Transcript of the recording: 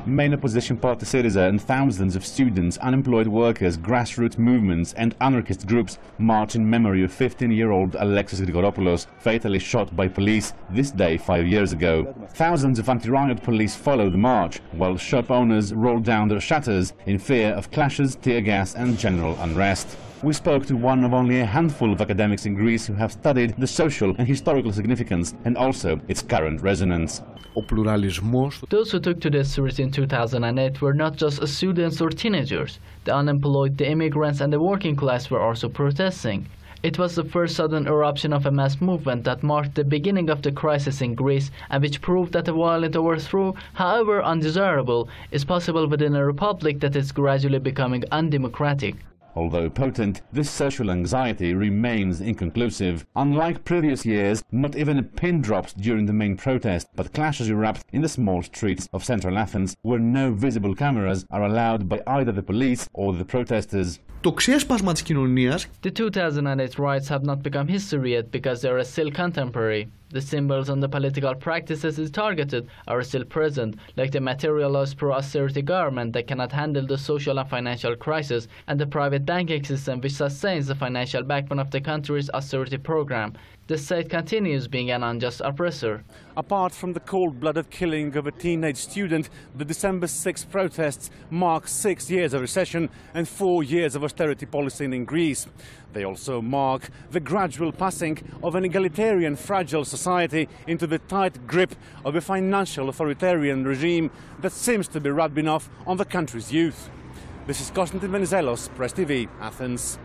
Main opposition party Syriza and thousands of students, unemployed workers, grassroots movements and anarchist groups march in memory of 15-year-old Alexis Grigoropoulos, fatally shot by police this day 5 years ago. Thousands of anti-riot police followed the march, while shop owners rolled down their shutters in fear of clashes, tear gas and general unrest. We spoke to one of only a handful of academics in Greece who have studied the social and historical significance and also its current resonance. Those who took to the streets in 2008 were not just students or teenagers. The unemployed, the immigrants and the working class were also protesting. It was the first sudden eruption of a mass movement that marked the beginning of the crisis in Greece and which proved that a violent overthrow, however undesirable, is possible within a republic that is gradually becoming undemocratic. Although potent, this social anxiety remains inconclusive. Unlike previous years, not even a pin drops during the main protest, but clashes erupt in the small streets of central Athens, where no visible cameras are allowed by either the police or the protesters. Το ξέσπασμα της κοινωνίας. The 2008 riots have not become history yet because they are still contemporary. The symbols and the political practices it targeted are still present, like the materialist pro-austerity government that cannot handle the social and financial crisis, and the private banking system which sustains the financial backbone of the country's austerity program. The state continues being an unjust oppressor. Apart from the cold-blooded killing of a teenage student, the December 6 protests mark 6 years of recession and 4 years of austerity policy in Greece. They also mark the gradual passing of an egalitarian, fragile society into the tight grip of a financial authoritarian regime that seems to be rubbing off on the country's youth. This is Konstantin Venizelos, Press TV, Athens.